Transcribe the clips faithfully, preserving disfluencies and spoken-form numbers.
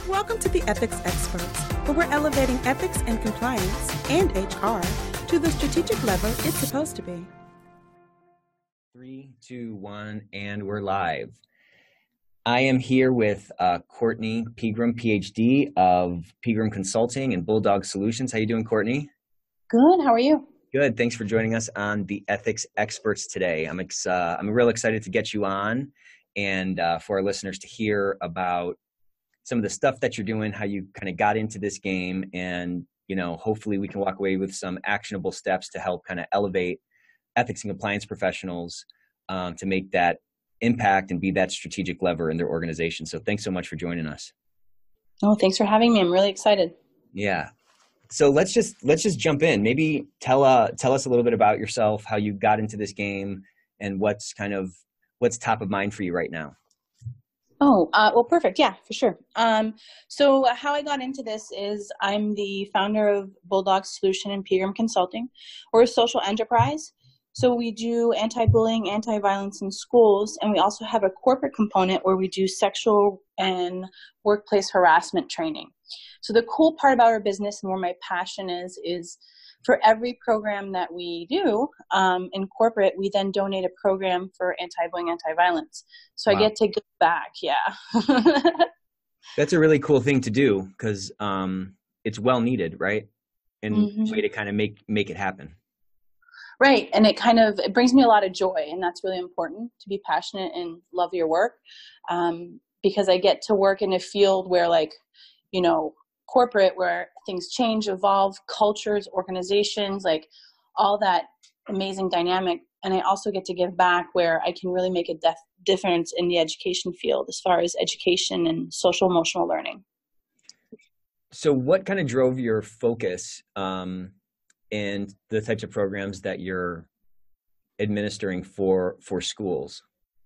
Welcome to the Ethics Experts, where we're elevating ethics and compliance and H R to the strategic level it's supposed to be. Three, two, one, and we're live. I am here with uh, Courtney Pegram, P H D of Pegram Consulting and Bulldog Solutions. How you doing, Courtney? Good. How are you? Good. Thanks for joining us on the Ethics Experts today. I'm ex- uh, I'm real excited to get you on and uh, for our listeners to hear about some of the stuff that you're doing, how you kind of got into this game, and you know, hopefully we can walk away with some actionable steps to help kind of elevate ethics and compliance professionals um, to make that impact and be that strategic lever in their organization. So thanks so much for joining us. Oh, thanks for having me. I'm really excited. Yeah. So let's just let's just jump in. Maybe tell uh tell us a little bit about yourself, how you got into this game, and what's kind of what's top of mind for you right now. Oh, uh, well, perfect. Yeah, for sure. Um, so how I got into this is I'm the founder of Bulldog Solution and Pegram Consulting. We're a social enterprise. So we do anti-bullying, anti-violence in schools, and we also have a corporate component where we do sexual and workplace harassment training. So the cool part about our business and where my passion is, is for every program that we do um, in corporate, we then donate a program for anti-bullying, anti-violence. So wow. I get to give back, yeah. That's a really cool thing to do because um, it's well needed, right? And mm-hmm. a way to kind of make make it happen. Right, and it kind of it brings me a lot of joy, and that's really important to be passionate and love your work um, because I get to work in a field where, like, you know, corporate where things change, evolve, cultures, organizations, like all that amazing dynamic. And I also get to give back where I can really make a def- difference in the education field as far as education and social emotional learning. So what kind of drove your focus um, and the types of programs that you're administering for, for schools?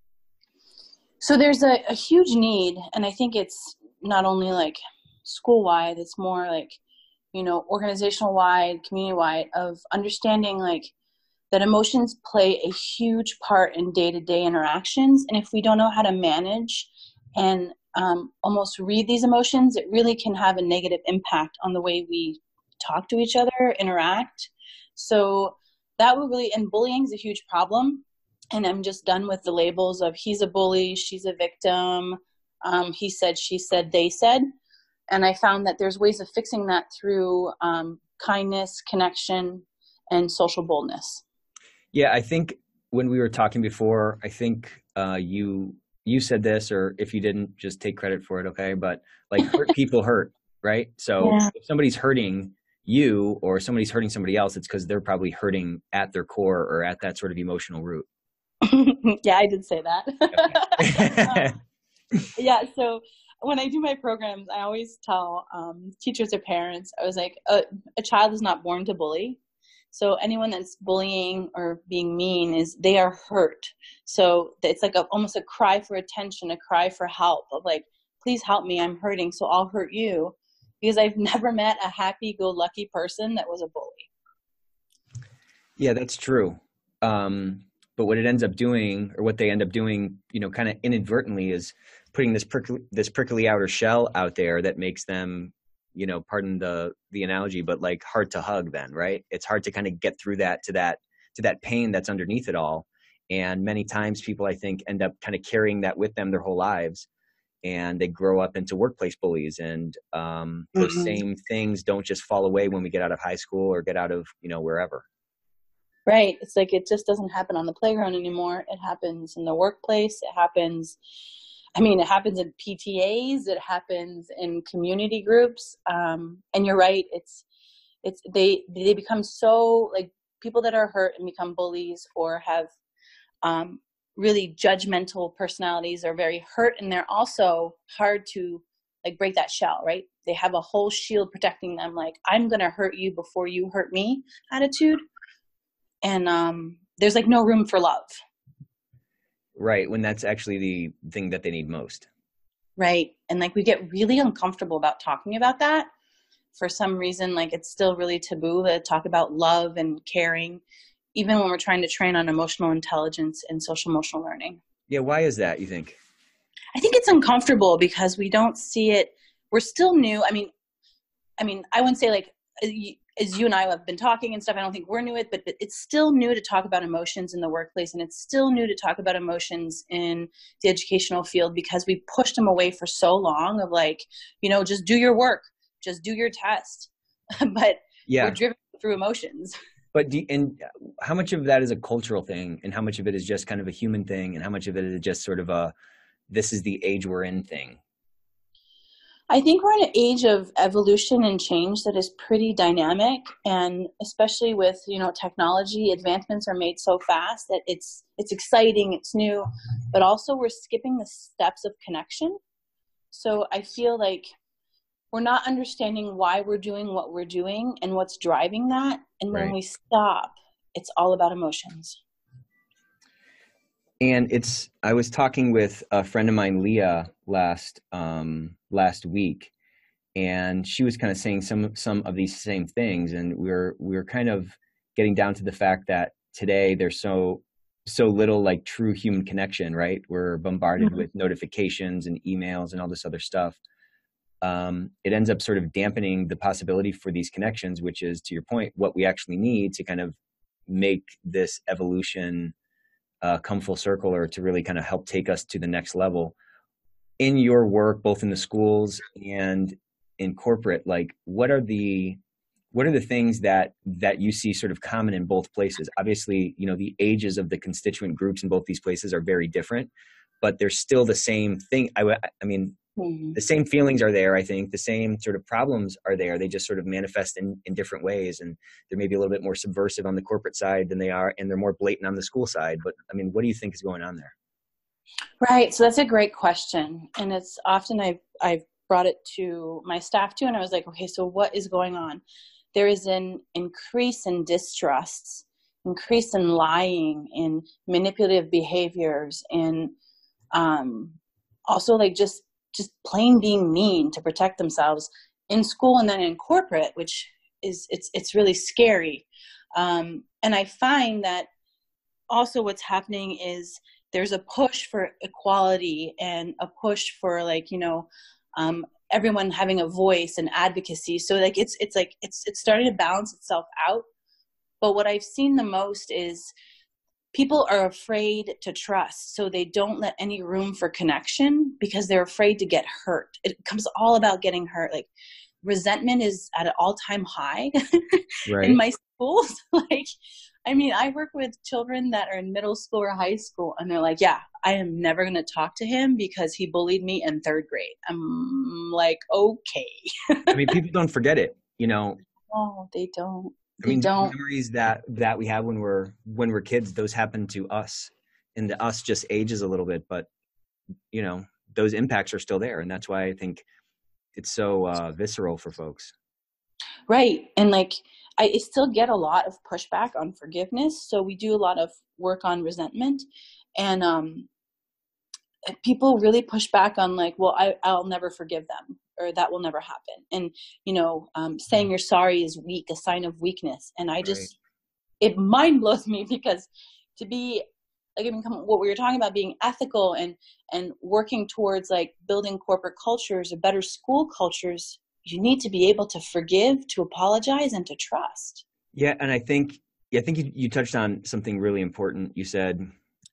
So there's a, a huge need, and I think it's not only like school-wide, it's more like, you know, organizational-wide, community-wide, of understanding like that emotions play a huge part in day-to-day interactions. And if we don't know how to manage and um, almost read these emotions, it really can have a negative impact on the way we talk to each other, interact. So that would really, and bullying is a huge problem. And I'm just done with the labels of he's a bully, she's a victim, um, he said, she said, they said. And I found that there's ways of fixing that through um, kindness, connection, and social boldness. Yeah, I think when we were talking before, I think uh, you you said this, or if you didn't, just take credit for it, okay? But like hurt people hurt, right? So yeah. If somebody's hurting you or somebody's hurting somebody else, it's because they're probably hurting at their core or at that sort of emotional root. Yeah, I did say that. Okay. um, yeah, so when I do my programs, I always tell um, teachers or parents, I was like, a, a child is not born to bully. So anyone that's bullying or being mean is they are hurt. So it's like a, almost a cry for attention, a cry for help of like, please help me, I'm hurting, so I'll hurt you. Because I've never met a happy-go-lucky person that was a bully. Yeah, that's true. Um, but what it ends up doing, or what they end up doing, you know, kind of inadvertently is putting this prickly, this prickly outer shell out there that makes them, you know, pardon the the analogy, but like hard to hug then, right? It's hard to kind of get through that to that to that pain that's underneath it all. And many times people, I think, end up kind of carrying that with them their whole lives, and they grow up into workplace bullies. And um, mm-hmm. those same things don't just fall away when we get out of high school or get out of, you know, wherever. Right. It's like it just doesn't happen on the playground anymore. It happens in the workplace. It happens, I mean, it happens in P T As. It happens in community groups. Um, and you're right. It's, it's, they, they become so like people that are hurt and become bullies or have um, really judgmental personalities are very hurt. And they're also hard to like break that shell, right? They have a whole shield protecting them. Like, I'm going to hurt you before you hurt me attitude. And um, there's like no room for love. Right. When that's actually the thing that they need most. Right. And like we get really uncomfortable about talking about that. For some reason, like it's still really taboo to talk about love and caring, even when we're trying to train on emotional intelligence and social emotional learning. Yeah. Why is that, you think? I think it's uncomfortable because we don't see it we're still new. I mean, I mean, I wouldn't say like, as you and I have been talking and stuff, I don't think we're new at, but it's still new to talk about emotions in the workplace. And it's still new to talk about emotions in the educational field because we pushed them away for so long of like, you know, just do your work, just do your test. But yeah. we're driven through emotions. But do, and how much of that is a cultural thing and how much of it is just kind of a human thing and how much of it is just sort of a, this is the age we're in thing? I think we're in an age of evolution and change that is pretty dynamic, and especially with, you know, technology, advancements are made so fast that it's it's exciting, it's new, but also we're skipping the steps of connection. So I feel like we're not understanding why we're doing what we're doing and what's driving that. And when Right. we stop, it's all about emotions. And it's, I was talking with a friend of mine, Leah, last, um, last week, and she was kind of saying some, some of these same things. And we're, we're kind of getting down to the fact that today there's so, so little like true human connection, right? We're bombarded mm-hmm. with notifications and emails and all this other stuff. Um, it ends up sort of dampening the possibility for these connections, which is, to your point, what we actually need to kind of make this evolution Uh, come full circle, or to really kind of help take us to the next level. In your work, both in the schools and in corporate, like what are the what are the things that that you see sort of common in both places? Obviously, you know, the ages of the constituent groups in both these places are very different, but there's still the same thing. I, I mean, mm-hmm. the same feelings are there. I think the same sort of problems are there. They just sort of manifest in, in different ways, and they're maybe a little bit more subversive on the corporate side than they are, and they're more blatant on the school side. But I mean, what do you think is going on there? Right. So that's a great question, and it's often I've I've brought it to my staff too, and I was like, okay, so what is going on? There is an increase in distrust, increase in lying, in manipulative behaviors, and um, also like just just plain being mean to protect themselves in school and then in corporate, which is, it's, it's really scary. Um, and I find that also what's happening is there's a push for equality and a push for like, you know, um, everyone having a voice and advocacy. So like, it's, it's like, it's, it's starting to balance itself out. But what I've seen the most is people are afraid to trust, so they don't let any room for connection because they're afraid to get hurt. It becomes all about getting hurt. Like resentment is at an all-time high right. in my schools. Like, I mean, I work with children that are in middle school or high school, and they're like, yeah, I am never going to talk to him because he bullied me in third grade. I'm like, okay. I mean, people don't forget it, you know. No, they don't. I mean, don't. memories that, that we have when we're, when we're kids, those happen to us, and the us just ages a little bit, but you know, those impacts are still there. And that's why I think it's so uh, visceral for folks. Right. And like, I still get a lot of pushback on forgiveness. So we do a lot of work on resentment, and um, people really push back on like, well, I, I'll never forgive them, or that will never happen. And, you know, um, saying you're sorry is weak, a sign of weakness. And I just, right. it mind blows me because to be like, I mean, what we were talking about, being ethical and, and working towards like building corporate cultures or better school cultures, you need to be able to forgive, to apologize, and to trust. Yeah. And I think, yeah, I think you, you touched on something really important. You said,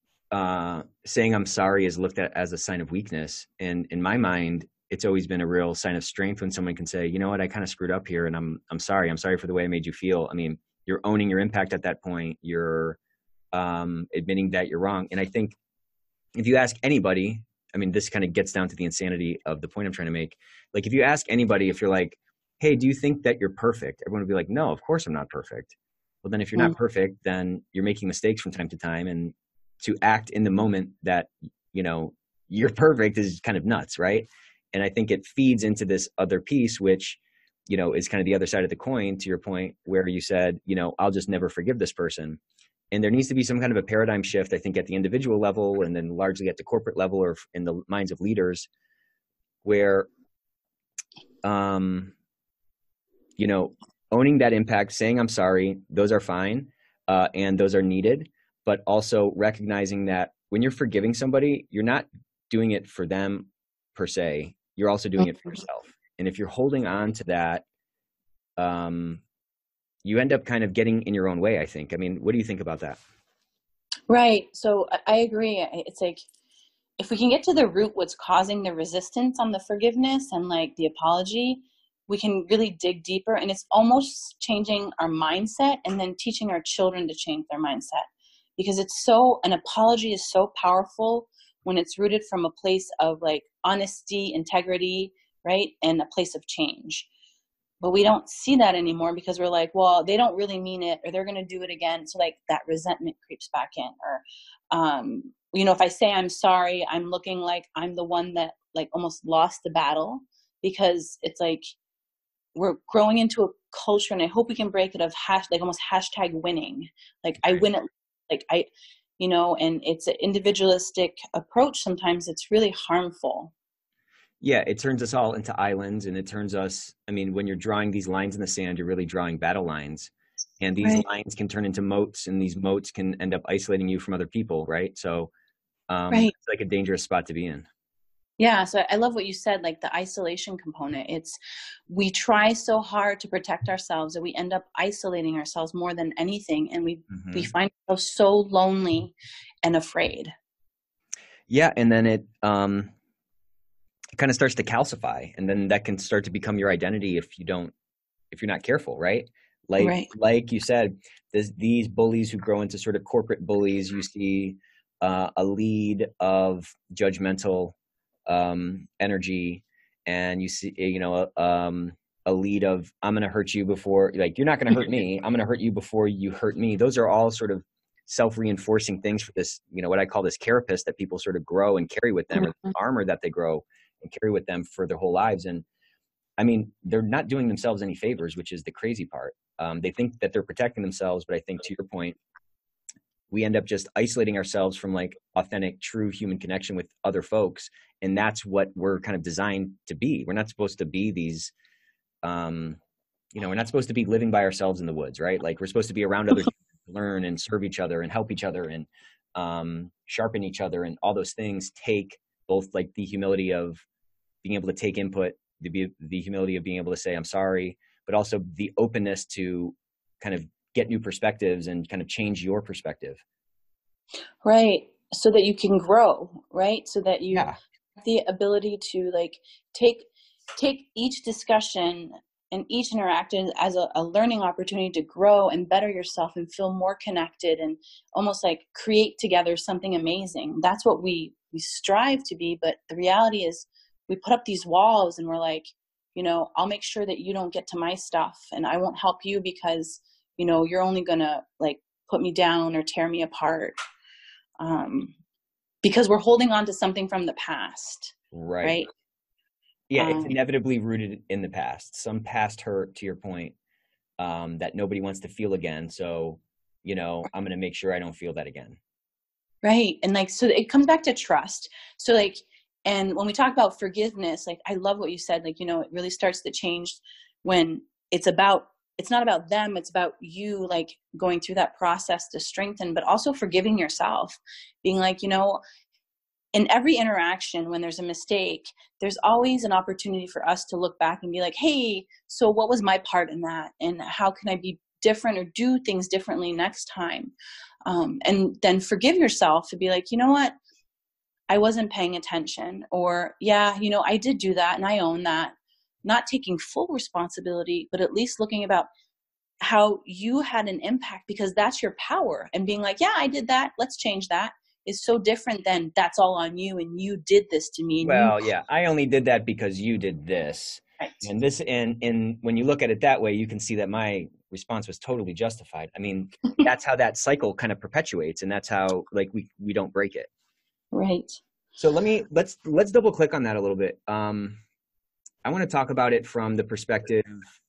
uh, saying I'm sorry is looked at as a sign of weakness. And in my mind, it's always been a real sign of strength when someone can say, you know what, I kind of screwed up here, and I'm, I'm sorry. I'm sorry for the way I made you feel. I mean, you're owning your impact at that point. You're, um, admitting that you're wrong. And I think if you ask anybody, I mean, this kind of gets down to the insanity of the point I'm trying to make. Like, if you ask anybody, if you're like, hey, do you think that you're perfect? Everyone would be like, no, of course I'm not perfect. Well, then if you're mm. not perfect, then you're making mistakes from time to time. And to act in the moment that, you know, you're perfect is kind of nuts, right? And I think it feeds into this other piece, which, you know, is kind of the other side of the coin, to your point, where you said, you know, I'll just never forgive this person. And there needs to be some kind of a paradigm shift, I think, at the individual level, and then largely at the corporate level, or in the minds of leaders, where, um, you know, owning that impact, saying I'm sorry, those are fine, uh, and those are needed, but also recognizing that when you're forgiving somebody, you're not doing it for them per se. You're also doing it for yourself. And if you're holding on to that, um, you end up kind of getting in your own way, I think. I mean, what do you think about that? Right. So I I agree. It's like, if we can get to the root, what's causing the resistance on the forgiveness and like the apology, we can really dig deeper. And it's almost changing our mindset and then teaching our children to change their mindset, because it's so, an apology is so powerful when it's rooted from a place of like honesty, integrity, right? And a place of change. But we don't see that anymore because we're like, well, they don't really mean it, or they're going to do it again. So like that resentment creeps back in. Or, um, you know, if I say I'm sorry, I'm looking like I'm the one that like almost lost the battle, because it's like we're growing into a culture, and I hope we can break it, of hash, like almost hashtag winning. Like I win it, like I, you know, and it's an individualistic approach. Sometimes it's really harmful. Yeah, it turns us all into islands, and it turns us, I mean, when you're drawing these lines in the sand, you're really drawing battle lines. And these Right. lines can turn into moats, and these moats can end up isolating you from other people, right? So um, Right. it's like a dangerous spot to be in. Yeah, so I love what you said, like the isolation component. It's, we try so hard to protect ourselves that we end up isolating ourselves more than anything, and we Mm-hmm. we find ourselves so lonely and afraid. Yeah, and then it um, it kind of starts to calcify, and then that can start to become your identity if you don't, if you're not careful, right? Like Right. like you said, there's these bullies who grow into sort of corporate bullies. You see uh, a lead of judgmental um, energy, and you see, you know, a, um, a lead of, I'm going to hurt you before, like, you're not going to hurt me. I'm going to hurt you before you hurt me. Those are all sort of self-reinforcing things for this, you know, what I call this carapace that people sort of grow and carry with them, or the armor that they grow and carry with them for their whole lives. And I mean, they're not doing themselves any favors, which is the crazy part. Um, they think that they're protecting themselves, but I think, to your point, we end up just isolating ourselves from like authentic, true human connection with other folks. And that's what we're kind of designed to be. We're not supposed to be these, um, you know, we're not supposed to be living by ourselves in the woods, right? Like, we're supposed to be around other people, learn and serve each other and help each other and um, sharpen each other. And all those things take both like the humility of being able to take input, the, the humility of being able to say, I'm sorry, but also the openness to kind of get new perspectives and kind of change your perspective. Right. So that you can grow, right? So that you Yeah. have the ability to like take take each discussion and each interaction as a, a learning opportunity to grow and better yourself and feel more connected, and almost like create together something amazing. That's what we we strive to be. But the reality is we put up these walls and we're like, you know, I'll make sure that you don't get to my stuff, and I won't help you because, you know, you're only gonna like put me down or tear me apart. Um, because we're holding on to something from the past. Right. Right. Yeah. It's Um, inevitably rooted in the past, some past hurt, to your point, um, that nobody wants to feel again. So, you know, I'm going to make sure I don't feel that again. Right. And like, so it comes back to trust. So like, and when we talk about forgiveness, like, I love what you said, like, you know, it really starts to change when it's about, it's not about them. It's about you, like going through that process to strengthen, but also forgiving yourself, being like, you know, in every interaction, when there's a mistake, there's always an opportunity for us to look back and be like, hey, so what was my part in that? And how can I be different or do things differently next time? Um, and then forgive yourself to be like, you know what? I wasn't paying attention, or yeah, you know, I did do that and I own that. Not taking full responsibility, but at least looking about how you had an impact, because that's your power. And being like, yeah, I did that. Let's change that, is so different than that's all on you and you did this to me. And Well, you, yeah, I only did that because you did this. right. And this, and, and when you look at it that way, you can see that my response was totally justified. I mean, that's how that cycle kind of perpetuates. And that's how, like, we, we don't break it. Right. So let me, let's, let's double click on that a little bit. Um, I want to talk about it from the perspective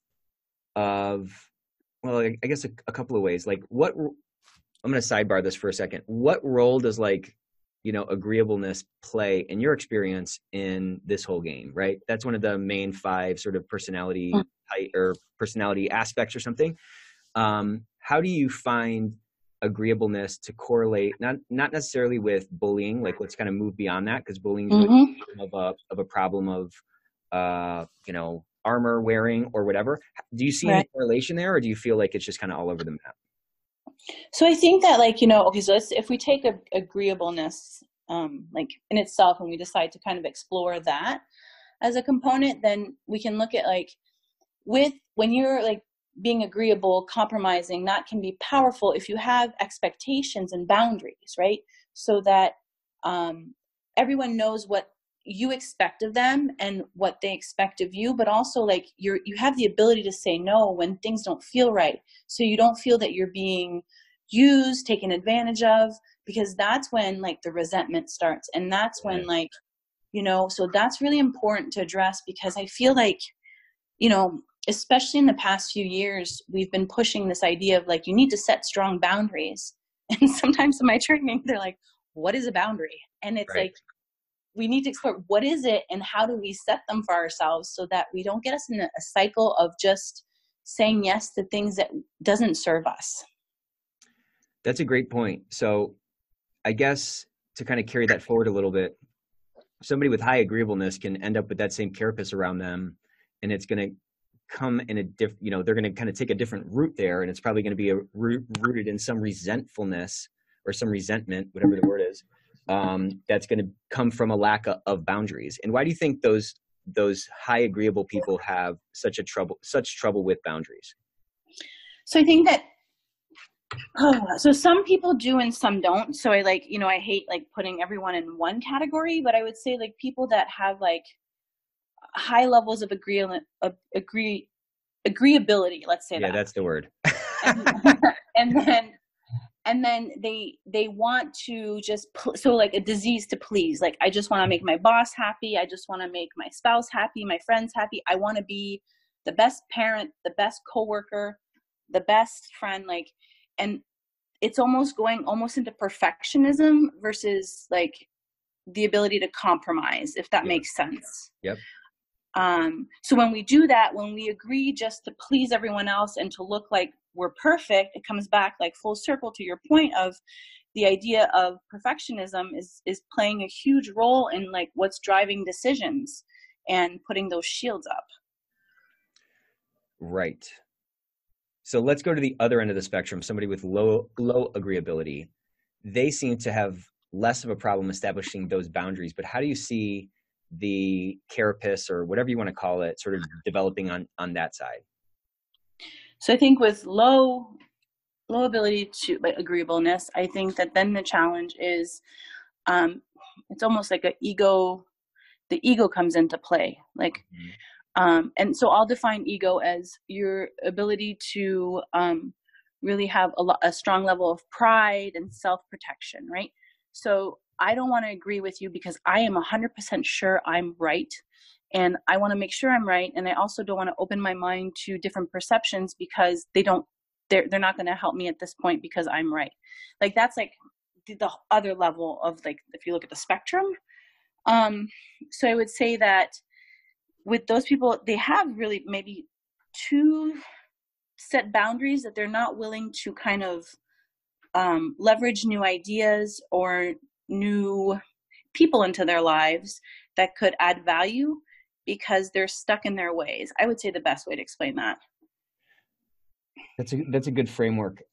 of, well, I, I guess a, a couple of ways. Like, what, I'm going to sidebar this for a second. What role does, like, you know, agreeableness play in your experience in this whole game, right? That's one of the main five sort of personality type or personality aspects or something. Um, how do you find agreeableness to correlate, not not necessarily with bullying? Like, let's kind of move beyond that, because bullying is Mm-hmm. of a of a problem of uh, you know, armor wearing or whatever. Do you see Right. any correlation there, or do you feel like it's just kind of all over the map? So I think that, like, you know, okay, so let's, if we take a, agreeableness, um, like in itself, and we decide to kind of explore that as a component, then we can look at, like, with, when you're like being agreeable, compromising, that can be powerful if you have expectations and boundaries, right? So that um, everyone knows what you expect of them and what they expect of you, but also like you're, you have the ability to say no when things don't feel right. So you don't feel that you're being used, taken advantage of, because that's when like the resentment starts. And that's when, like, you know, so that's really important to address, because I feel like, you know, especially in the past few years, we've been pushing this idea of like, you need to set strong boundaries. And sometimes in my training, they're like, what is a boundary? And it's Right. like, we need to explore what is it and how do we set them for ourselves so that we don't get us in a, a cycle of just saying yes to things that doesn't serve us. That's a great point. So I guess to kind of carry that forward a little bit, somebody with high agreeableness can end up with that same carapace around them, and it's going to come in a diff, you know, they're going to kind of take a different route there, and it's probably going to be a root rooted in some resentfulness or some resentment, whatever the word is, um, that's going to come from a lack of, of boundaries. And why do you think those those high agreeable people have such a trouble such trouble with boundaries? So I think that, oh, so some people do and some don't. So I like, you know, I hate like putting everyone in one category, but I would say like people that have like high levels of agree, of agree, agreeability, let's say Yeah, that. that's the word. and, and then, and then they, they want to just, pl- so like a disease to please, like, I just want to make my boss happy. I just want to make my spouse happy, my friends happy. I want to be the best parent, the best coworker, the best friend, like, and it's almost going almost into perfectionism versus like the ability to compromise, if that Yeah. makes sense. Yep. Um, so when we do that, when we agree just to please everyone else and to look like we're perfect, it comes back like full circle to your point of the idea of perfectionism is, is playing a huge role in like what's driving decisions and putting those shields up. Right. So let's go to the other end of the spectrum, somebody with low low agreeability. They seem to have less of a problem establishing those boundaries, but how do you see the carapace, or whatever you want to call it, sort of developing on, on that side? So I think with low low ability to like agreeableness, I think that then the challenge is um, it's almost like an ego, the ego comes into play. Like, mm-hmm. um, and so I'll define ego as your ability to um, really have a, lo- a strong level of pride and self-protection, right? So I don't want to agree with you because I am one hundred percent sure I'm right. And I want to make sure I'm right. And I also don't want to open my mind to different perceptions because they don't, they're, they're not going to help me at this point because I'm right. Like that's like the, the other level of like, if you look at the spectrum. Um, so I would say that with those people, they have really maybe two set boundaries that they're not willing to kind of um, leverage new ideas or new people into their lives that could add value because they're stuck in their ways. I would say the best way to explain that. That's a, that's a good framework.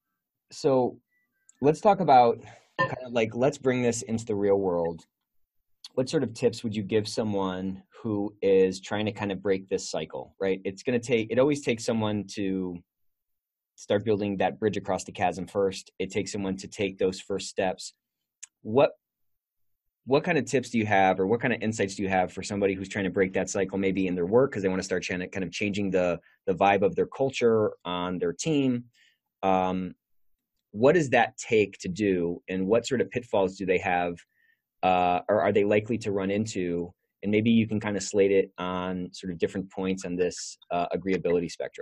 So let's talk about kind of like, let's bring this into the real world. What sort of tips would you give someone who is trying to kind of break this cycle, right? It's going to take, it always takes someone to start building that bridge across the chasm first. It takes someone to take those first steps. What, what kind of tips do you have, or what kind of insights do you have for somebody who's trying to break that cycle, maybe in their work, because they want to start kind of changing the, the vibe of their culture on their team? Um, what does that take to do, and what sort of pitfalls do they have, uh, or are they likely to run into? And maybe you can kind of slate it on sort of different points on this uh, agreeability spectrum.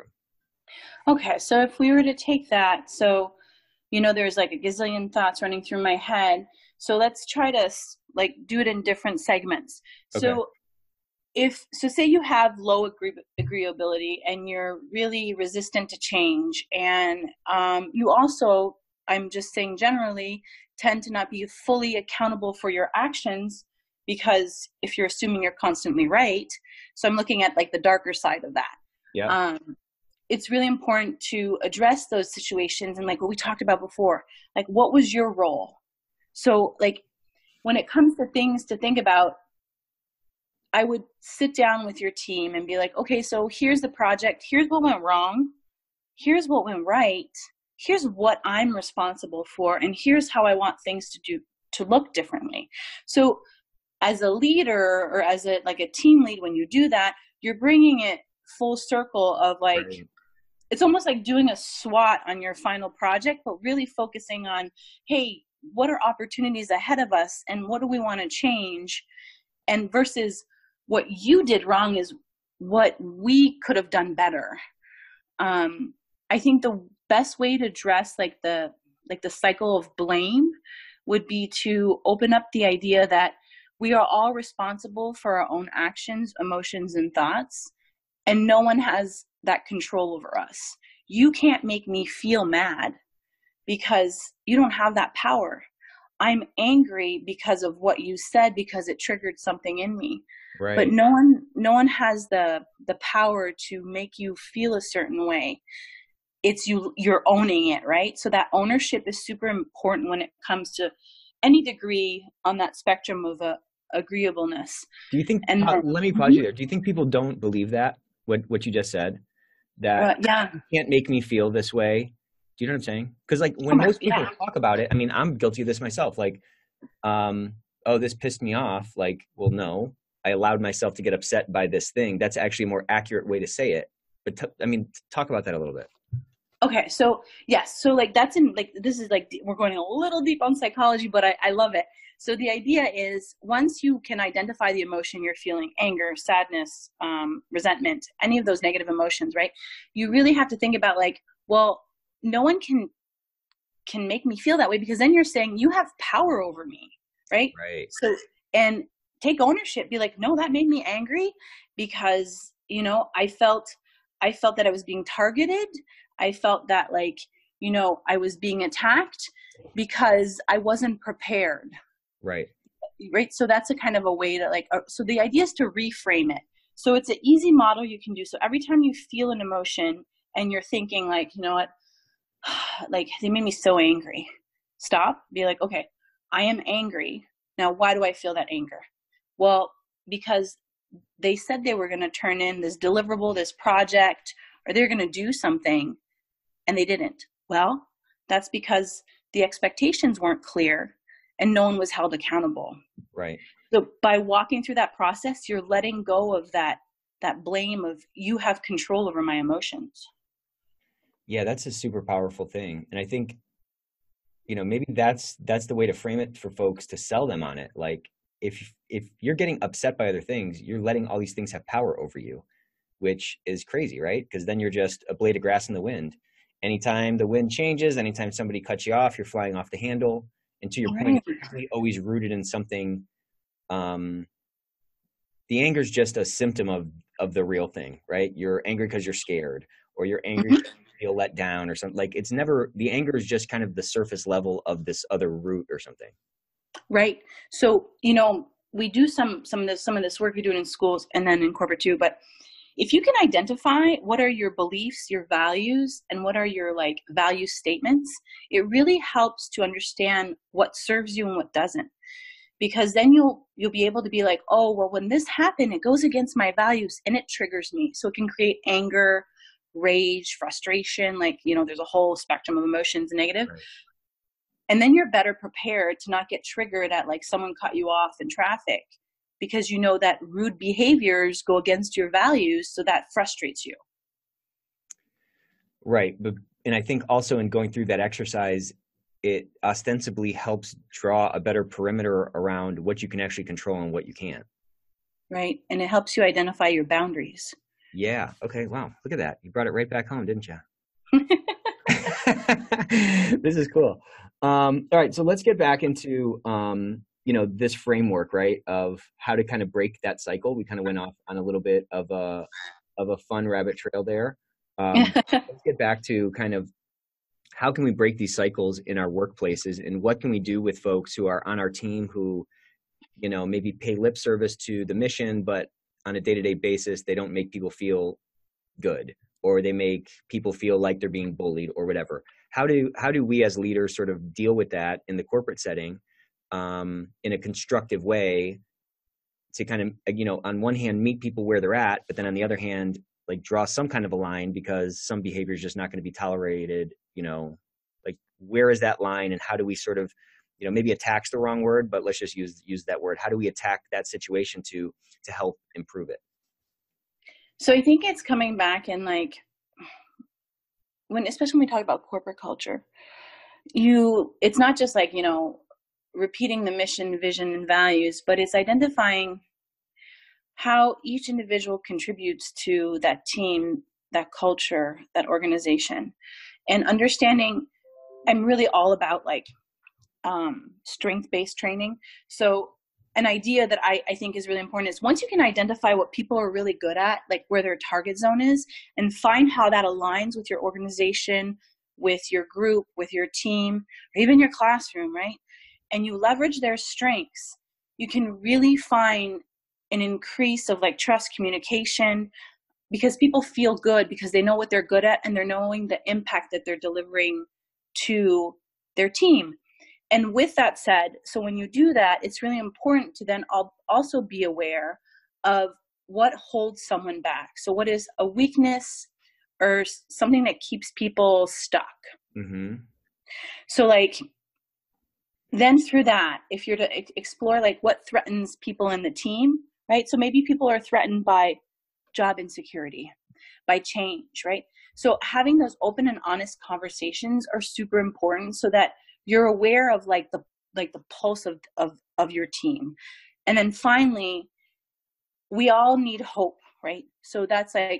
Okay, so if we were to take that, so, you know, there's like a gazillion thoughts running through my head. So let's try to like do it in different segments. Okay. So if, so say you have low agree- agreeability and you're really resistant to change, and um, you also, I'm just saying generally, tend to not be fully accountable for your actions, because if you're assuming you're constantly right, so I'm looking at like the darker side of that. Yeah. Um, it's really important to address those situations and like what we talked about before, like what was your role? So like when it comes to things to think about, I would sit down with your team and be like, okay, so here's the project. Here's what went wrong. Here's what went right. Here's what I'm responsible for. And here's how I want things to do, to look differently. So as a leader or as a, like a team lead, when you do that, you're bringing it full circle of like, right. It's almost like doing a SWOT on your final project, but really focusing on, hey, what are opportunities ahead of us and what do we want to change? And versus what you did wrong is what we could have done better. Um, I think the best way to address like the, like the cycle of blame would be to open up the idea that we are all responsible for our own actions, emotions, and thoughts, and no one has that control over us. You can't make me feel mad because you don't have that power. I'm angry because of what you said because it triggered something in me. Right. But no one no one has the the power to make you feel a certain way. It's you you're owning it, right? So that ownership is super important when it comes to any degree on that spectrum of uh, agreeableness. Do you think and uh, then, let me pause you there. Do you think people don't believe that? What what you just said? That uh, yeah. You can't make me feel this way. Do you know what I'm saying? Because like when most people yeah. talk about it, I mean, I'm guilty of this myself. Like, um, oh, this pissed me off. Like, well, no, I allowed myself to get upset by this thing. That's actually a more accurate way to say it. But t- I mean, talk about that a little bit. Okay, so yes, so like that's in like this is like we're going a little deep on psychology, but I, I love it. So the idea is once you can identify the emotion you're feeling, anger, sadness, um, resentment, any of those negative emotions, right? You really have to think about like, well, no one can can make me feel that way because then you're saying you have power over me, right? Right. So and take ownership. Be like, no, that made me angry because you know I felt I felt that I was being targeted. I felt that like you know I was being attacked because I wasn't prepared. Right. Right. So that's a kind of a way to like. Uh, so the idea is to reframe it. So it's an easy model you can do. So every time you feel an emotion and you're thinking like, you know what, like they made me so angry. Stop. Be like, okay, I am angry. Now, why do I feel that anger? Well, because they said they were going to turn in this deliverable, this project, or they're going to do something and they didn't. Well, that's because the expectations weren't clear and no one was held accountable. Right. So by walking through that process, you're letting go of that, that blame of you have control over my emotions. Yeah, that's a super powerful thing. And I think, you know, maybe that's, that's the way to frame it for folks to sell them on it. Like if, if you're getting upset by other things, you're letting all these things have power over you, which is crazy, right? Because then you're just a blade of grass in the wind. Anytime the wind changes, anytime somebody cuts you off, you're flying off the handle. And to your point, you're usually always rooted in something. Um, the anger is just a symptom of, of the real thing, right? You're angry because you're scared, or you're angry because you feel let down or something. Like it's never, the anger is just kind of the surface level of this other root or something. Right. So, you know, we do some, some of this, some of this work you're doing in schools and then in corporate too, but if you can identify what are your beliefs, your values, and what are your like value statements, it really helps to understand what serves you and what doesn't. Because then you'll you'll be able to be like, oh, well, when this happened, it goes against my values and it triggers me. So it can create anger, rage, frustration, like, you know, there's a whole spectrum of emotions, negative. Right. And then you're better prepared to not get triggered at like someone cut you off in traffic. Because you know that rude behaviors go against your values, so that frustrates you. Right. But, and I think also in going through that exercise, it ostensibly helps draw a better perimeter around what you can actually control and what you can't. Right. And it helps you identify your boundaries. Yeah. Okay. Wow. Look at that. You brought it right back home, didn't you? This is cool. Um, all right. So let's get back into, um, you know, this framework, right, of how to kind of break that cycle. We kind of went off on a little bit of a, of a fun rabbit trail there. Um, let's get back to kind of how can we break these cycles in our workplaces and what can we do with folks who are on our team who, you know, maybe pay lip service to the mission, but on a day-to-day basis, they don't make people feel good, or they make people feel like they're being bullied or whatever. How do, how do we as leaders sort of deal with that in the corporate setting um, in a constructive way to kind of, you know, on one hand, meet people where they're at, but then on the other hand, like draw some kind of a line because some behavior is just not going to be tolerated, you know, like where is that line and how do we sort of, you know, maybe attack's the wrong word, but let's just use, use that word. How do we attack that situation to, to help improve it? So I think it's coming back and like, when, especially when we talk about corporate culture, you, it's not just like, you know, repeating the mission, vision, and values, but it's identifying how each individual contributes to that team, that culture, that organization, and understanding. I'm really all about like um, strength-based training. So an idea that I, I think is really important is once you can identify what people are really good at, like where their target zone is, and find how that aligns with your organization, with your group, with your team, or even your classroom, right? And you leverage their strengths, you can really find an increase of like trust, communication, because people feel good because they know what they're good at and they're knowing the impact that they're delivering to their team. And with that said, so when you do that, it's really important to then also be aware of what holds someone back. So what is a weakness or something that keeps people stuck? Mm-hmm. So like, then through that, if you're to explore like what threatens people in the team, right? So maybe people are threatened by job insecurity, by change, right? So having those open and honest conversations are super important so that you're aware of like the like the pulse of, of, of your team. And then finally, we all need hope, right? So that's like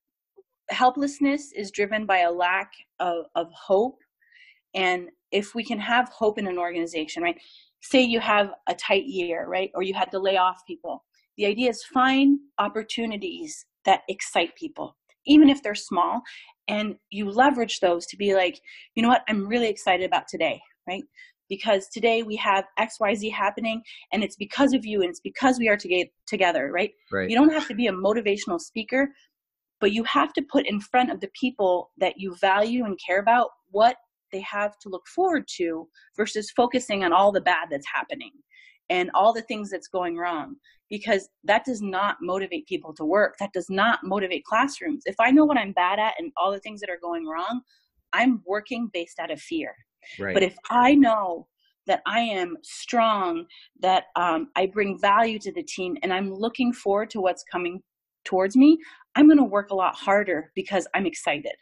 helplessness is driven by a lack of, of hope. And if we can have hope in an organization, right? Say you have a tight year, right? Or you had to lay off people. The idea is find opportunities that excite people, even if they're small, and you leverage those to be like, you know what, I'm really excited about today, right? Because today we have X Y Z happening, and it's because of you, and it's because we are to together, right? Right. You don't have to be a motivational speaker, but you have to put in front of the people that you value and care about what they have to look forward to versus focusing on all the bad that's happening and all the things that's going wrong, because that does not motivate people to work. That does not motivate classrooms. If I know what I'm bad at and all the things that are going wrong, I'm working based out of fear. Right. But if I know that I am strong, that um, I bring value to the team, and I'm looking forward to what's coming towards me, I'm going to work a lot harder because I'm excited.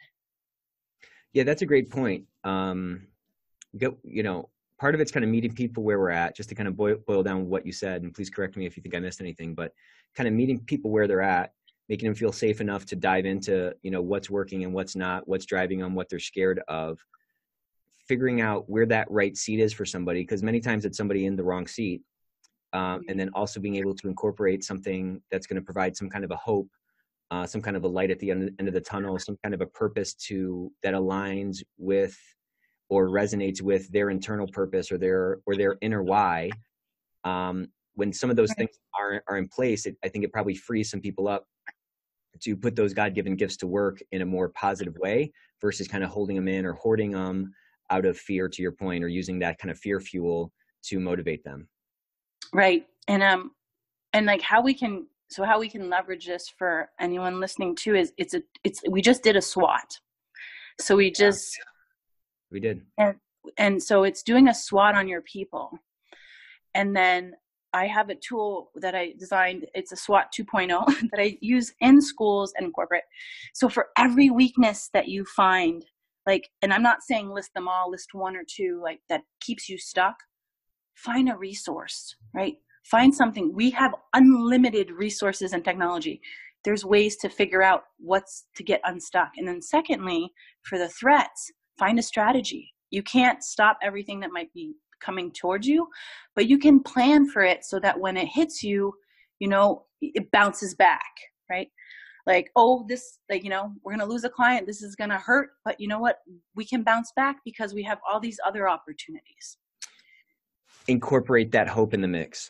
Yeah, that's a great point. Um, you know, part of it's kind of meeting people where we're at, just to kind of boil, boil down what you said, and please correct me if you think I missed anything, but kind of meeting people where they're at, making them feel safe enough to dive into, you know, what's working and what's not, what's driving them, what they're scared of, figuring out where that right seat is for somebody, because many times it's somebody in the wrong seat. Um, and then also being able to incorporate something that's going to provide some kind of a hope, uh, some kind of a light at the end, end of the tunnel, some kind of a purpose to that aligns with or resonates with their internal purpose or their or their inner why. Um, when some of those things are are in place, it, I think it probably frees some people up to put those God-given gifts to work in a more positive way versus kind of holding them in or hoarding them out of fear, to your point, or using that kind of fear fuel to motivate them. Right. And um and like how we can so how we can leverage this for anyone listening too is it's a it's we just did a SWOT. So we just we did. And and so it's doing a SWOT on your people. And then I have a tool that I designed, it's a SWOT two point oh that I use in schools and corporate. So for every weakness that you find, like, and I'm not saying list them all, list one or two, like that keeps you stuck. Find a resource, right? Find something. We have unlimited resources and technology. There's ways to figure out what's to get unstuck. And then secondly, for the threats, find a strategy. You can't stop everything that might be coming towards you, but you can plan for it so that when it hits you, you know, it bounces back, right? Like, oh, this, like, you know, we're going to lose a client. This is going to hurt, but you know what? We can bounce back because we have all these other opportunities. Incorporate that hope in the mix.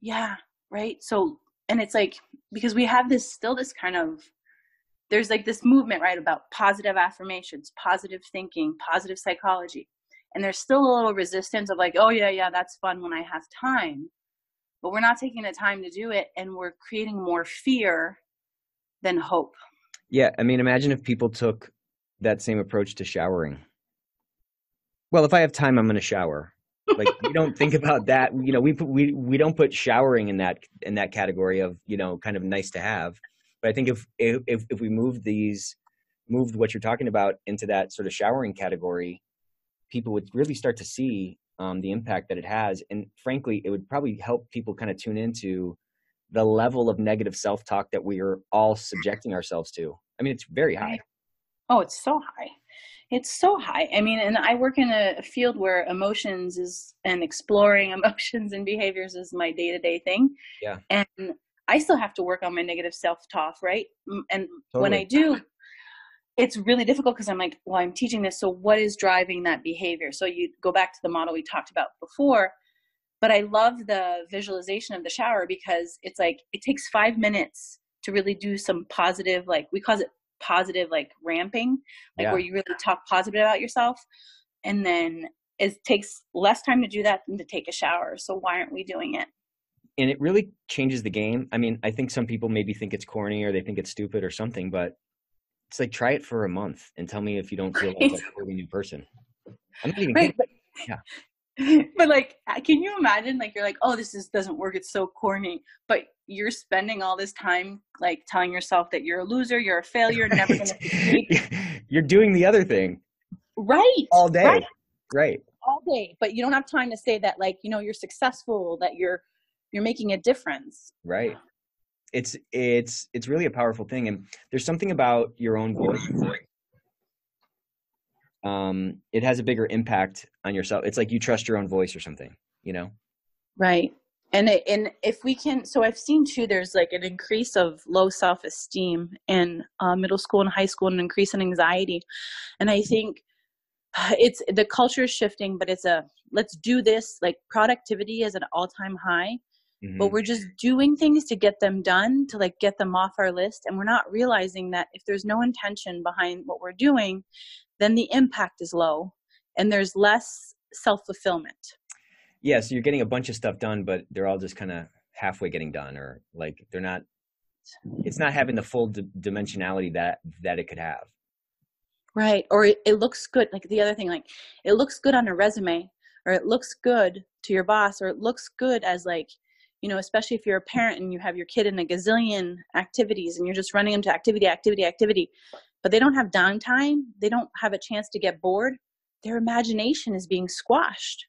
Yeah. Right. So, and it's like, because we have this, still this kind of, there's like this movement, right, about positive affirmations, positive thinking, positive psychology. And there's still a little resistance of like, oh yeah, yeah, that's fun when I have time. But we're not taking the time to do it. And we're creating more fear than hope. Yeah. I mean, imagine if people took that same approach to showering. Well, if I have time, I'm going to shower. Like, we don't think about that. You know, we put, we we don't put showering in that in that category of, you know, kind of nice to have. But I think if if if we moved these moved what you're talking about into that sort of showering category, people would really start to see um, the impact that it has. And frankly, it would probably help people kind of tune into the level of negative self-talk that we are all subjecting ourselves to. I mean, it's very high. Oh, it's so high. It's so high. I mean, and I work in a field where emotions is, and exploring emotions and behaviors is my day-to-day thing. Yeah. And I still have to work on my negative self-talk, right? And Totally. when I do, it's really difficult because I'm like, well, I'm teaching this. So what is driving that behavior? So you go back to the model we talked about before, but I love the visualization of the shower because it's like, it takes five minutes to really do some positive, like we call it positive, like ramping, like Yeah. where you really talk positive about yourself. And then it takes less time to do that than to take a shower. So why aren't we doing it? And it really changes the game. I mean, I think some people maybe think it's corny or they think it's stupid or something, but it's like, try it for a month and tell me if you don't feel like a totally new person. I'm not even Right, kidding. but, Yeah. but like, can you imagine, like, you're like, oh, this is, doesn't work. It's so corny, but you're spending all this time, like telling yourself that you're a loser, you're a failure, never going to succeed. You're doing the other thing. Right. All day. Right. Right. All day. But you don't have time to say that, like, you know, you're successful, that you're, you're making a difference. Right. It's, it's, it's really a powerful thing. And there's something about your own voice. Um, it has a bigger impact on yourself. It's like you trust your own voice or something, you know? Right. And, it, and if we can, so I've seen too, there's like an increase of low self-esteem in uh, middle school and high school, and an increase in anxiety. And I think it's, the culture is shifting, but it's a, let's do this, like productivity is at an all-time high, mm-hmm. but we're just doing things to get them done, to like get them off our list. And we're not realizing that if there's no intention behind what we're doing, then the impact is low and there's less self-fulfillment. Yeah, so you're getting a bunch of stuff done, but they're all just kind of halfway getting done, or like they're not, it's not having the full d- dimensionality that, that it could have. Right. Or it, it looks good. Like the other thing, like it looks good on a resume, or it looks good to your boss, or it looks good as like, you know, especially if you're a parent and you have your kid in a gazillion activities and you're just running them to activity, activity, activity, but they don't have downtime. They don't have a chance to get bored. Their imagination is being squashed.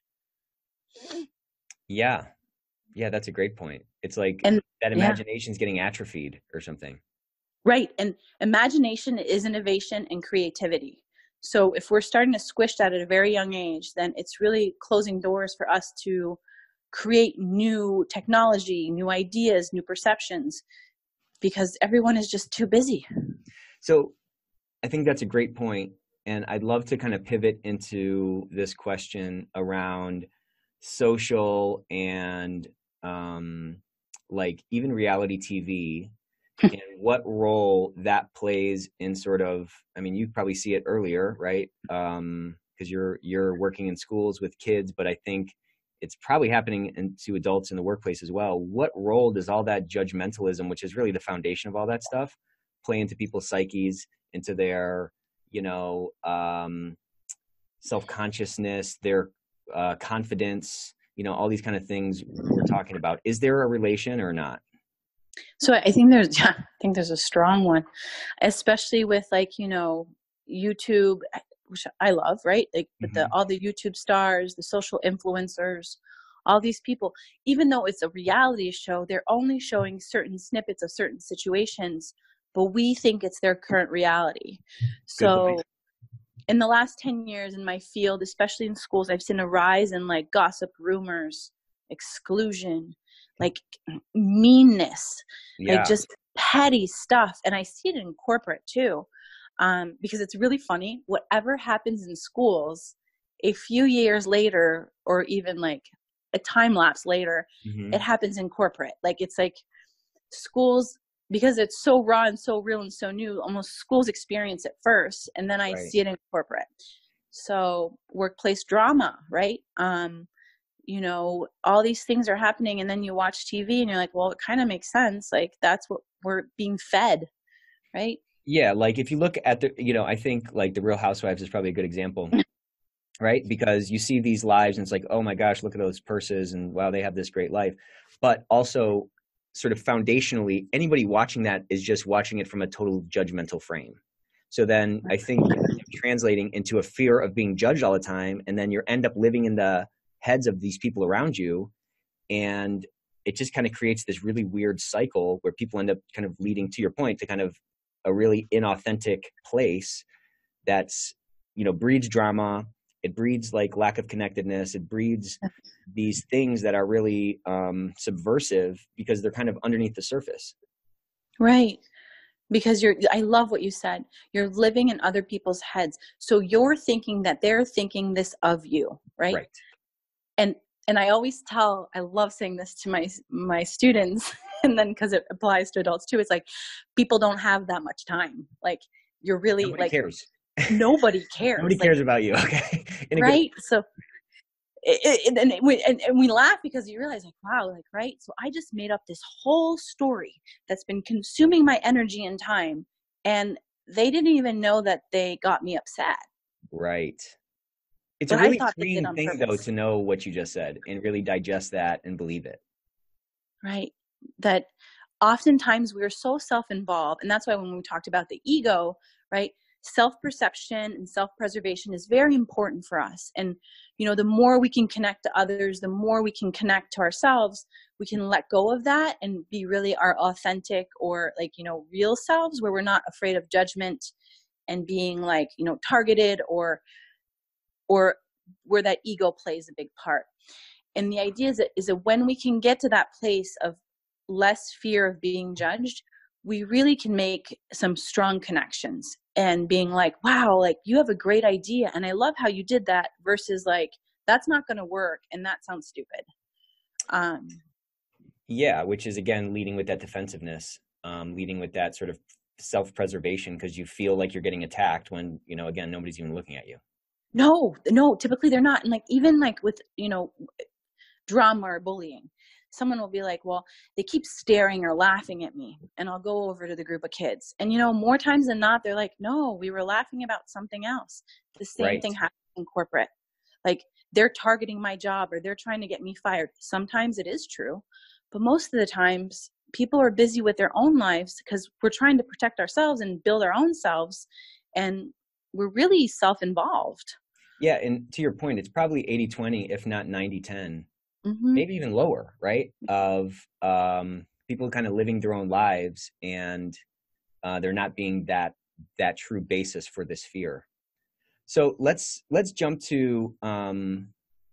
Yeah. Yeah, that's a great point. It's like and, that imagination is yeah. getting atrophied or something. Right. And imagination is innovation and creativity. So if we're starting to squish that at a very young age, then it's really closing doors for us to create new technology, new ideas, new perceptions, because everyone is just too busy. So I think that's a great point. And I'd love to kind of pivot into this question around social and um, like even reality T V and what role that plays in sort of, I mean, you probably see it earlier, right? Um, because you're you're working in schools with kids, but I think it's probably happening in, to adults in the workplace as well. What role does all that judgmentalism, which is really the foundation of all that stuff, play into people's psyches, into their, you know, um, self-consciousness, their uh, confidence, you know, all these kind of things we're talking about? Is there a relation or not? So I think there's, I think there's a strong one, especially with like, you know, YouTube, which I love, right? Like with mm-hmm. the, all the YouTube stars, the social influencers, all these people, even though it's a reality show, they're only showing certain snippets of certain situations, but we think it's their current reality. So in the last ten years in my field, especially in schools, I've seen a rise in like gossip, rumors, exclusion, like meanness, yeah. like just petty stuff. And I see it in corporate too, um, because it's really funny. Whatever happens in schools, a few years later, or even like a time lapse later, Mm-hmm. it happens in corporate. Like, it's like schools, because it's so raw and so real and so new, almost schools experience it first, and then I Right. see it in corporate. So workplace drama, right? Um, you know, all these things are happening, and then you watch T V and you're like, well, it kind of makes sense. Like, that's what we're being fed, right? Yeah, like if you look at the, you know, I think like the Real Housewives is probably a good example, right? Because you see these lives and it's like, oh my gosh, look at those purses and wow, they have this great life. But also sort of foundationally, anybody watching that is just watching it from a total judgmental frame. So then I think translating into a fear of being judged all the time, and then you end up living in the heads of these people around you, and it just kind of creates this really weird cycle where people end up kind of leading, to your point, to kind of a really inauthentic place that's, you know, breeds drama. It breeds like lack of connectedness. It breeds these things that are really um, subversive because they're kind of underneath the surface. Right. Because you're, I love what you said. You're living in other people's heads. So you're thinking that they're thinking this of you, right? Right. And, and I always tell, I love saying this to my, my students, and then because it applies to adults too, it's like, people don't have that much time. Like, you're really Nobody like, cares. nobody cares. Nobody like, cares about you. Okay. In a right. good- So, it, it, and, we, and, and we laugh because you realize like, wow, like, right. So I just made up this whole story that's been consuming my energy and time. And they didn't even know that they got me upset. Right. It's But a really I thought they did freeing on thing, purpose. though, to know what you just said and really digest that and believe it. Right. That oftentimes we're so self-involved. And that's why when we talked about the ego, right, self-perception and self-preservation is very important for us. And, you know, the more we can connect to others, the more we can connect to ourselves, we can let go of that and be really our authentic or like, you know, real selves, where we're not afraid of judgment and being like, you know, targeted or, or where that ego plays a big part. And the idea is that, is that when we can get to that place of less fear of being judged, we really can make some strong connections and being like, wow, like you have a great idea. And I love how you did that, versus like, that's not going to work. And that sounds stupid. Um, yeah. Which is, again, leading with that defensiveness, um, leading with that sort of self-preservation, because you feel like you're getting attacked when, you know, again, nobody's even looking at you. No, no, typically they're not. And like, even like with, you know, drama or bullying, someone will be like, well, they keep staring or laughing at me. And I'll go over to the group of kids. And, you know, more times than not, they're like, no, we were laughing about something else. The same Right. thing happens in corporate. Like, they're targeting my job or they're trying to get me fired. Sometimes it is true, but most of the times people are busy with their own lives because we're trying to protect ourselves and build our own selves. And we're really self-involved. Yeah. And to your point, it's probably eighty twenty, if not ninety ten. Mm-hmm. Maybe even lower, right? Of um, people kind of living their own lives, and uh, they're not being that that true basis for this fear. So let's let's jump to. Um,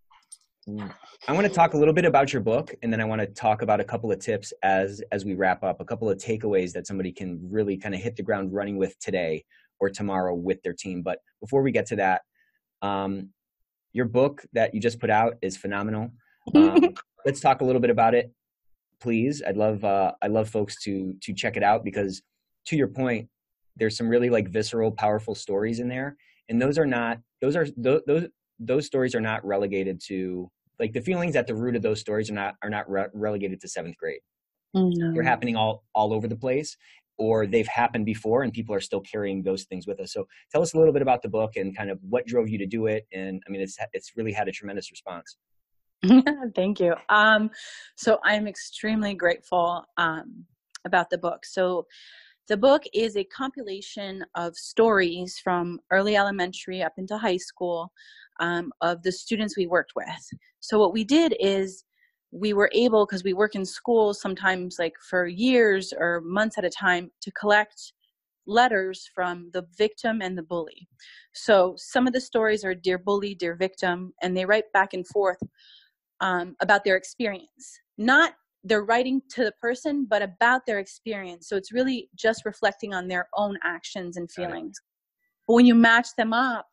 I want to talk a little bit about your book, and then I want to talk about a couple of tips as as we wrap up. A couple of takeaways that somebody can really kind of hit the ground running with today or tomorrow with their team. But before we get to that, um, your book that you just put out is phenomenal. Um, let's talk a little bit about it, please. I'd love, uh, I love folks to, to check it out, because to your point, there's some really like visceral, powerful stories in there. And those are not, those are, those, those, those stories are not relegated to, like, the feelings at the root of those stories are not, are not re- relegated to seventh grade. No. They're happening all, all over the place, or they've happened before and people are still carrying those things with us. So tell us a little bit about the book and kind of what drove you to do it. And I mean, it's, it's really had a tremendous response. Thank you. Um, so I'm extremely grateful um, about the book. So the book is a compilation of stories from early elementary up into high school um, of the students we worked with. So what we did is we were able, because we work in schools sometimes like for years or months at a time, to collect letters from the victim and the bully. So some of the stories are dear bully, dear victim, and they write back and forth Um, about their experience. Not they're writing to the person, but about their experience. So it's really just reflecting on their own actions and feelings. But when you match them up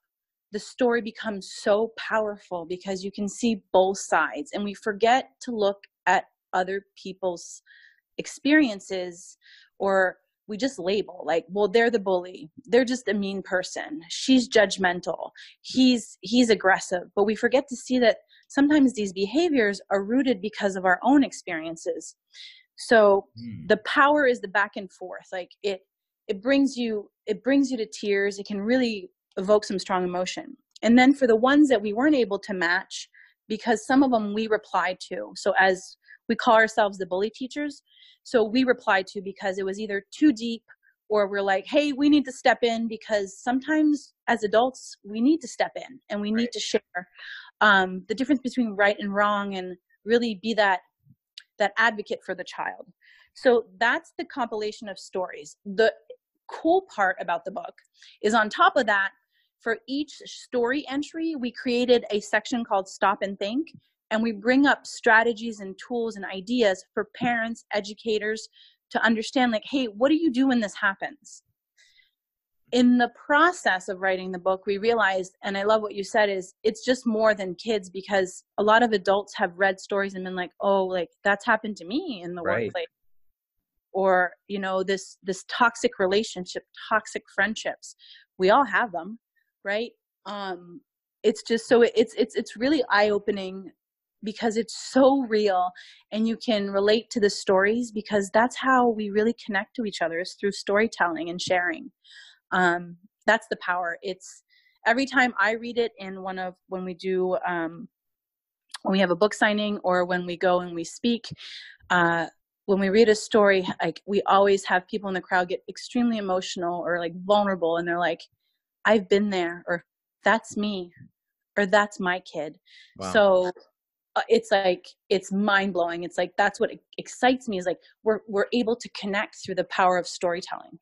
the story becomes so powerful because you can see both sides, and we forget to look at other people's experiences, or we just label like, well, they're the bully, they're just a mean person, she's judgmental, he's he's aggressive. But we forget to see that sometimes these behaviors are rooted because of our own experiences. So mm. the power is the back and forth. Like it it brings you it brings you to tears. It can really evoke some strong emotion. And then for the ones that we weren't able to match, because some of them we replied to, so as we call ourselves the bully teachers, so we replied to because it was either too deep, or we're like, hey, we need to step in, because sometimes as adults we need to step in and we right. need to share um, the difference between right and wrong, and really be that that advocate for the child. So that's the compilation of stories. The cool part about the book is, on top of that, for each story entry, we created a section called Stop and Think, and we bring up strategies and tools and ideas for parents, educators to understand, like, hey, what do you do when this happens? In the process of writing the book, we realized, and I love what you said, is it's just more than kids, because a lot of adults have read stories and been like, oh, like that's happened to me in the right. workplace. Or, you know, this, this toxic relationship, toxic friendships, we all have them, right? Um, it's just, so it, it's, it's, it's really eye-opening, because it's so real, and you can relate to the stories, because that's how we really connect to each other, is through storytelling and sharing. Um, that's the power. It's every time I read it in one of, when we do, um, when we have a book signing, or when we go and we speak, uh, when we read a story, like we always have people in the crowd get extremely emotional or like vulnerable, and they're like, I've been there, or that's me, or that's my kid. Wow. So uh, it's like, it's mind blowing. It's like, that's what excites me, is like, we're, we're able to connect through the power of storytelling.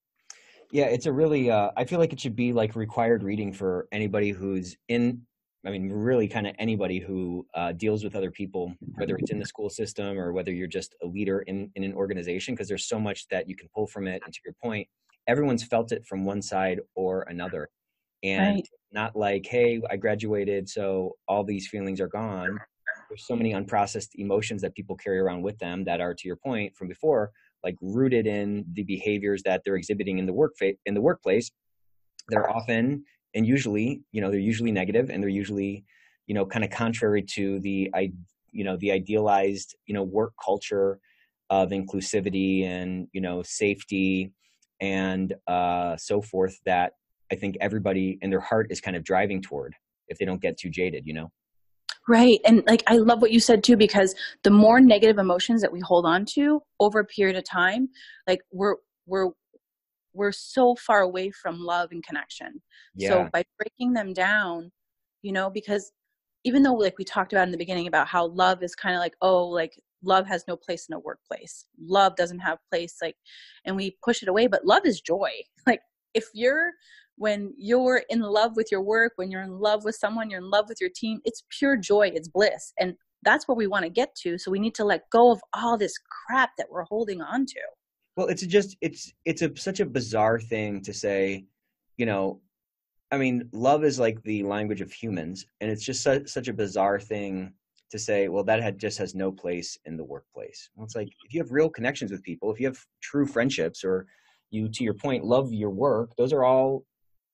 Yeah, it's a really, uh, I feel like it should be like required reading for anybody who's in, I mean, really kind of anybody who uh, deals with other people, whether it's in the school system or whether you're just a leader in, in an organization, because there's so much that you can pull from it. And to your point, everyone's felt it from one side or another. And right. not like, hey, I graduated, so all these feelings are gone. There's so many unprocessed emotions that people carry around with them that are, to your point from before, like rooted in the behaviors that they're exhibiting in the work fa- in the workplace. They're often and usually, you know, they're usually negative, and they're usually, you know, kind of contrary to the, I, you know, the idealized, you know, work culture of inclusivity and, you know, safety and uh, so forth, that I think everybody in their heart is kind of driving toward, if they don't get too jaded, you know? Right. And like, I love what you said too, because the more negative emotions that we hold on to over a period of time, like we're, we're, we're so far away from love and connection. Yeah. So by breaking them down, you know, because even though like we talked about in the beginning about how love is kind of like, oh, like love has no place in a workplace. Love doesn't have place, like, and we push it away, but love is joy. Like if you're, when you're in love with your work, when you're in love with someone, you're in love with your team, it's pure joy, it's bliss. And that's where we want to get to. So we need to let go of all this crap that we're holding on to. Well, it's just, it's, it's a, such a bizarre thing to say, you know, I mean, love is like the language of humans, and it's just su- such a bizarre thing to say, well, that had, just has no place in the workplace. Well, it's like, if you have real connections with people, if you have true friendships, or you, to your point, love your work, those are all,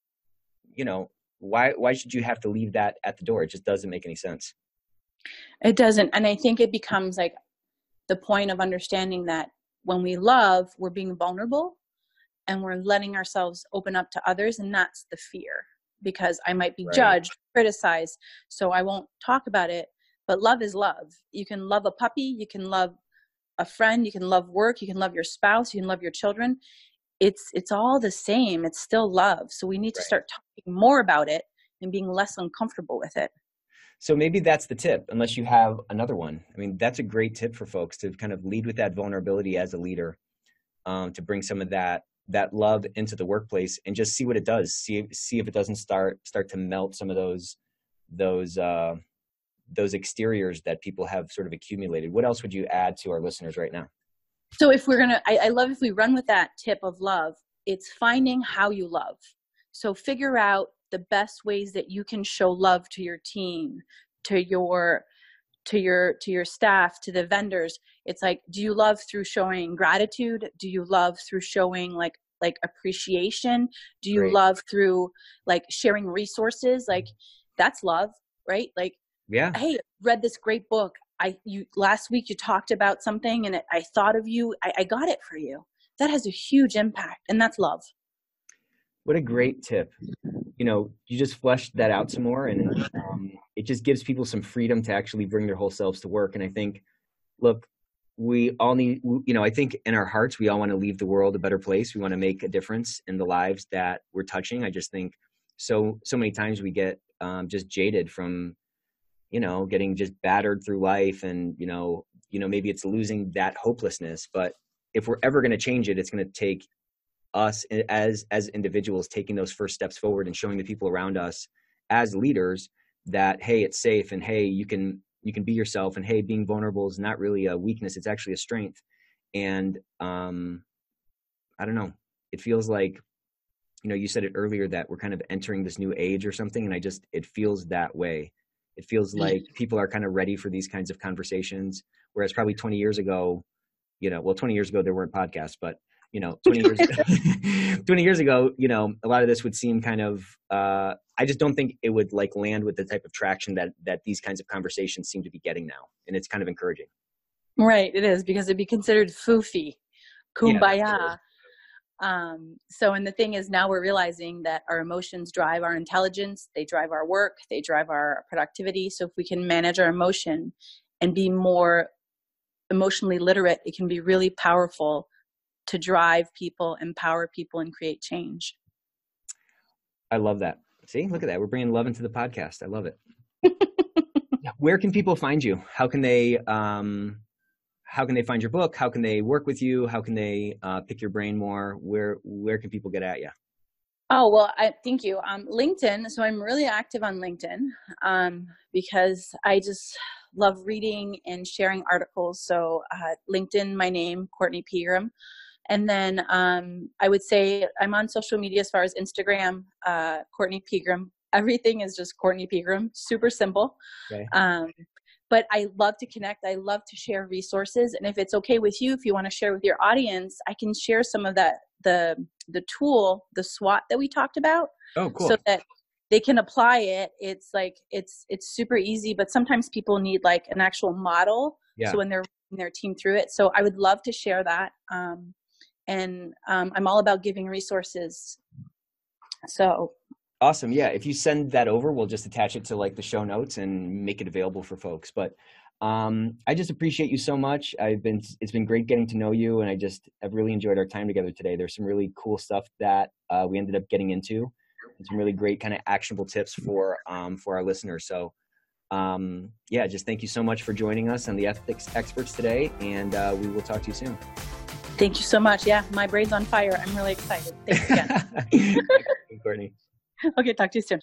you know, why, why should you have to leave that at the door? It just doesn't make any sense. It doesn't. And I think it becomes like the point of understanding that when we love, we're being vulnerable and we're letting ourselves open up to others. And that's the fear, because I might be right. judged, criticized, so I won't talk about it. But love is love. You can love a puppy, you can love a friend, you can love work, you can love your spouse, you can love your children. It's it's all the same. It's still love. So we need to right. start talking more about it and being less uncomfortable with it. So maybe that's the tip, unless you have another one. I mean, that's a great tip for folks, to kind of lead with that vulnerability as a leader, um, to bring some of that that love into the workplace and just see what it does. See see if it doesn't start start to melt some of those those uh, those exteriors that people have sort of accumulated. What else would you add to our listeners right now? So if we're gonna, I, I love if we run with that tip of love. It's finding how you love. So figure out the best ways that you can show love to your team, to your to your to your staff, to the vendors. It's like, do you love through showing gratitude? Do you love through showing like like appreciation? Do you Great. love through like sharing resources? Like that's love, right? Like, yeah, hey, read this great book. I you last week you talked about something and it, I thought of you. I, I got it for you. That has a huge impact, and that's love. What a great tip. You know, you just fleshed that out some more, and um, it just gives people some freedom to actually bring their whole selves to work. And I think, look, we all need, you know, I think in our hearts, we all want to leave the world a better place. We want to make a difference in the lives that we're touching. I just think so, so many times we get um, just jaded from, you know, getting just battered through life. And, you know, you know, maybe it's losing that hopelessness, but if we're ever going to change it, it's going to take us as as individuals taking those first steps forward and showing the people around us as leaders that, hey, it's safe, and hey, you can you can be yourself, and hey, being vulnerable is not really a weakness, it's actually a strength. And um I don't know, it feels like, you know, you said it earlier that we're kind of entering this new age or something, and I just, it feels that way. It feels like people are kind of ready for these kinds of conversations, whereas probably twenty years ago, you know, well, twenty years ago there weren't podcasts, but you know, twenty years, twenty years ago, you know, a lot of this would seem kind of, uh, I just don't think it would like land with the type of traction that, that these kinds of conversations seem to be getting now. And it's kind of encouraging. Right. It is, because it'd be considered foofy, kumbaya. Yeah, um, so, and the thing is, now we're realizing that our emotions drive our intelligence. They drive our work. They drive our productivity. So if we can manage our emotion and be more emotionally literate, it can be really powerful to drive people, empower people, and create change. I love that. See, look at that. We're bringing love into the podcast. I love it. Where can people find you? How can they, um, how can they find your book? How can they work with you? How can they uh, pick your brain more? Where, where can people get at you? Oh, well, I thank you. Um, LinkedIn. So I'm really active on LinkedIn um, because I just love reading and sharing articles. So uh, LinkedIn, my name, Courtney Pegram. And then um, I would say I'm on social media as far as Instagram, uh, Courtney Pegram. Everything is just Courtney Pegram, super simple. Okay. Um, but I love to connect. I love to share resources. And if it's okay with you, if you want to share with your audience, I can share some of that, the the tool, the SWOT that we talked about. Oh, cool. So that they can apply it. It's like, it's it's super easy, but sometimes people need like an actual model. Yeah. So when they're running their team through it. So I would love to share that. Um, And um, I'm all about giving resources. So awesome. Yeah. If you send that over, we'll just attach it to like the show notes and make it available for folks. But um, I just appreciate you so much. I've been, it's been great getting to know you. And I just, I've really enjoyed our time together today. There's some really cool stuff that uh, we ended up getting into, and some really great kind of actionable tips for, um, for our listeners. So um, yeah, just thank you so much for joining us on the Ethics Experts today. And uh, we will talk to you soon. Thank you so much. Yeah, my brain's on fire. I'm really excited. Thanks again. Thank you, Courtney. Okay, talk to you soon.